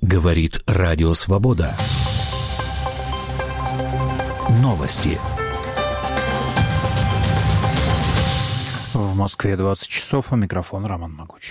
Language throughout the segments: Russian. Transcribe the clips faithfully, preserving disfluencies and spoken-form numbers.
Говорит Радио Свобода. Новости. В Москве двадцать часов, а микрофон Роман Могучий.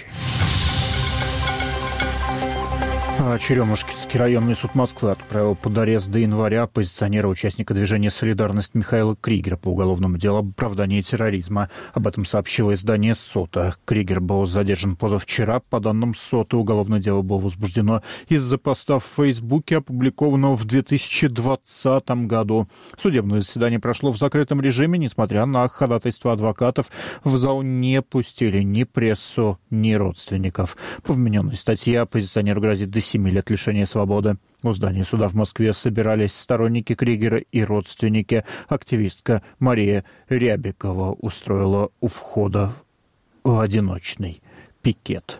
Черемушкинский районный суд Москвы отправил под арест до января оппозиционера, участника движения «Солидарность» Михаила Кригера по уголовному делу об оправдании терроризма. Об этом сообщило издание «Сота». Кригер был задержан позавчера. По данным Сота, уголовное дело было возбуждено из-за поста в Фейсбуке, опубликованного в две тысячи двадцатом году. Судебное заседание прошло в закрытом режиме. Несмотря на ходатайство адвокатов, в зал не пустили ни прессу, ни родственников. По вмененной статье оппозиционеру грозит до семи лет лишения свободы. У здания суда в Москве собирались сторонники Кригера и родственники. Активистка Мария Рябикова устроила у входа одиночный пикет.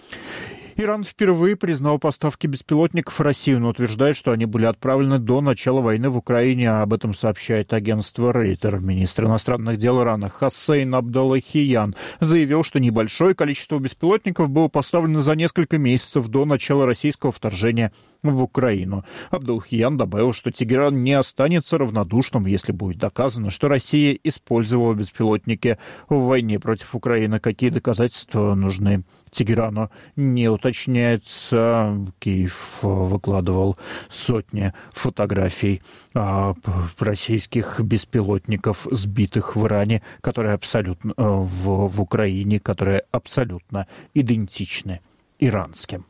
Иран впервые признал поставки беспилотников в Россию, но утверждает, что они были отправлены до начала войны в Украине. Об этом сообщает агентство Рейтер. Министр иностранных дел Ирана Хоссейн Абдаллахиян заявил, что небольшое количество беспилотников было поставлено за несколько месяцев до начала российского вторжения в Украину. Абдаллахиян добавил, что Тегеран не останется равнодушным, если будет доказано, что Россия использовала беспилотники в войне против Украины. Какие доказательства нужны Тегерану, не уточняется. Киев выкладывал сотни фотографий а, российских беспилотников, сбитых в Иране, которые абсолютно в, в Украине, которые абсолютно идентичны иранским.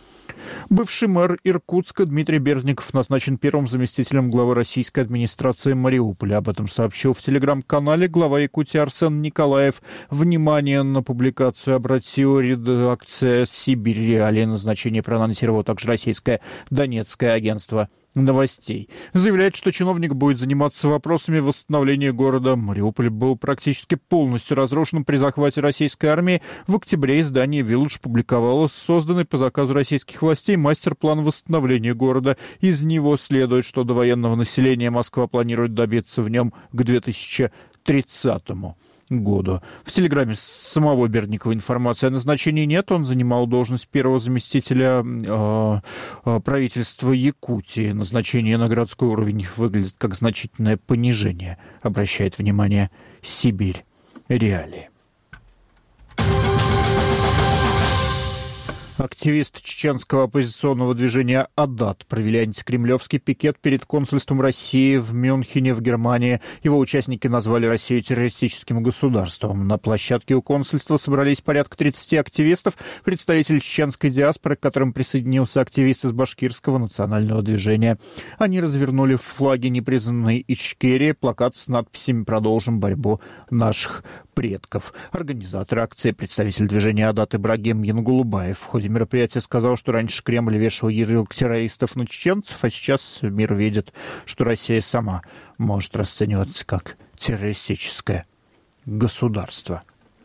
Бывший мэр Иркутска Дмитрий Берзников назначен первым заместителем главы российской администрации Мариуполя. Об этом сообщил в телеграм-канале глава Якутии Арсен Николаев. Внимание на публикацию обратила редакция «Сибирь Реалии». Назначение проанонсировало также российское Донецкое агентство новостей. Заявляет, что чиновник будет заниматься вопросами восстановления города. Мариуполь был практически полностью разрушен при захвате российской армии. В октябре издание «Вилледж» публиковало созданный по заказу российских властей мастер-план восстановления города. Из него следует, что до военного населения Москва планирует добиться в нем к две тысячи тридцатому году. В телеграме самого Бердникова информации о назначении нет. Он занимал должность первого заместителя э, э, правительства Якутии. Назначение на городской уровень выглядит как значительное понижение, обращает внимание Сибирь Реалии. Активисты чеченского оппозиционного движения «Адат» провели антикремлевский пикет перед консульством России в Мюнхене в Германии. Его участники назвали Россию террористическим государством. На площадке у консульства собрались порядка тридцати активистов, представители чеченской диаспоры, к которым присоединился активист из башкирского национального движения. Они развернули флаги непризнанной Ичкерии, плакат с надписями «Продолжим борьбу наших предков». Организатор акции, представитель движения «Адат» Ибрагим Янгулубаев, в ходе мероприятия сказал, что раньше Кремль вешал ярлык террористов на чеченцев, а сейчас мир видит, что Россия сама может расцениваться как террористическое государство.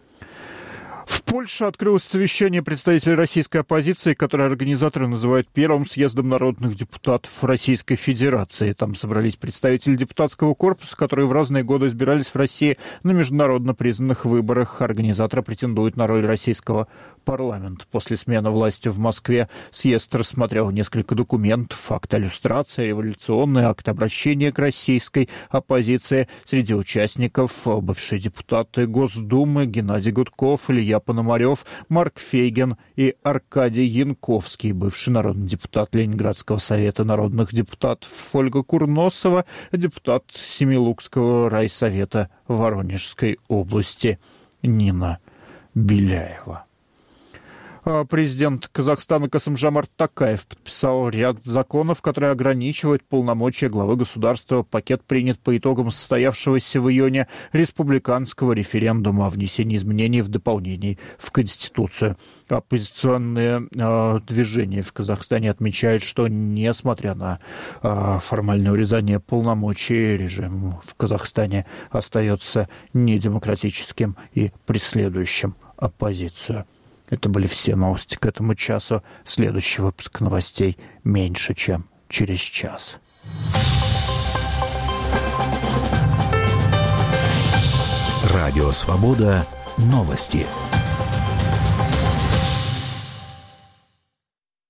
В Польше открылось совещание представителей российской оппозиции, которое организаторы называют первым съездом народных депутатов Российской Федерации. Там собрались представители депутатского корпуса, которые в разные годы избирались в России на международно признанных выборах. Организаторы претендуют на роль российского парламента. После смены власти в Москве съезд рассмотрел несколько документов: акт о люстрации, революционный акт обращения к российской оппозиции. Среди участников бывшие депутаты Госдумы Геннадий Гудков, Илья Пономарев, Марк Фейгин и Аркадий Янковский, бывший народный депутат Ленинградского совета народных депутатов Ольга Курносова, депутат Семилукского райсовета Воронежской области Нина Беляева. Президент Казахстана Касым-Жомарт Токаев подписал ряд законов, которые ограничивают полномочия главы государства. Пакет принят по итогам состоявшегося в июне республиканского референдума о внесении изменений в дополнений в Конституцию. Оппозиционные э, движения в Казахстане отмечают, что, несмотря на э, формальное урезание полномочий, режим в Казахстане остается недемократическим и преследующим оппозицию. Это были все новости к этому часу. Следующий выпуск новостей меньше, чем через час. Радио «Свобода». Новости.